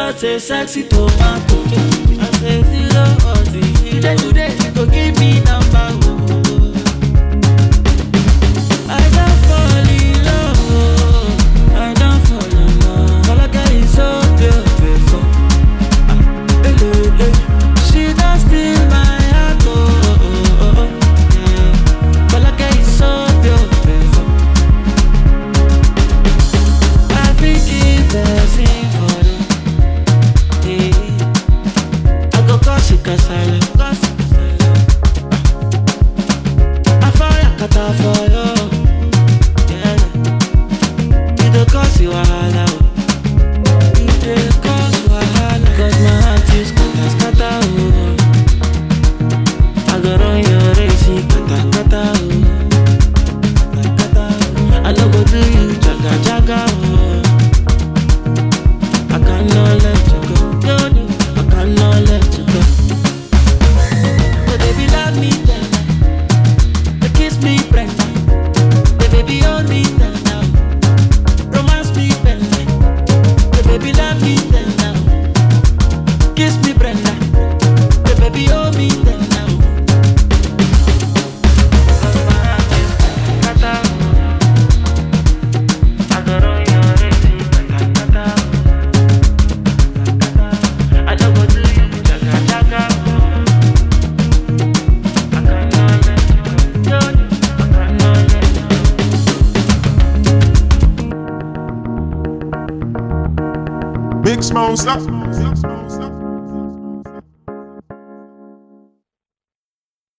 just a sexy tomato. I say zero or zero. Today you go give me number. I don't fall in love. I don't fall in love. All I got is so beautiful. She don't steal my heart. All I got is so beautiful. I think it's the same for them. I go cause it cause I love. I fire kata for you. Yeah. You don't cause you wahala. You don't cause wahala. Cause my heart is kata kata. I go run your race, kata kata. I no go do you jaga jaga. I cannot let you go. No, no, I cannot let you go. The baby love me tender, the kiss me Brenda, the baby hold me tender, romance me Brenda, the baby love me tender, kiss me Brenda, the baby hold me tender. Big Smoke, stop.